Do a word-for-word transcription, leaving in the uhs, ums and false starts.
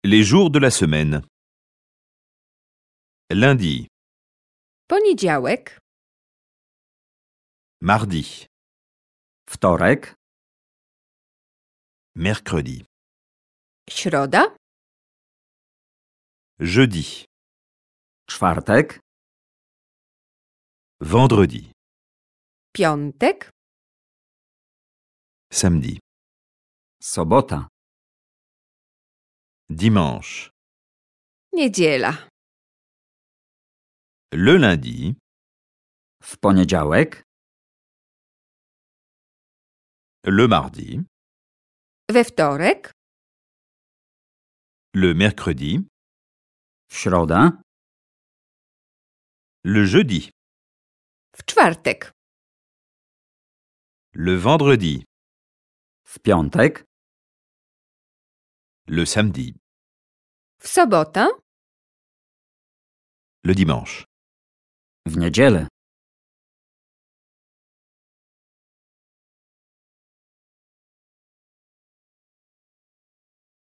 Les jours de la semaine. Lundi, Poniedziałek, mardi, Wtorek, mercredi, środa, jeudi, czwartek, vendredi, piątek, samedi, sobota, dimanche, niedziela, le lundi, w poniedziałek, le mardi, we wtorek, le mercredi, w środę, le jeudi, w czwartek, le vendredi, w piątek, le samedi, w sobotę, le dimanche. w niedzielę.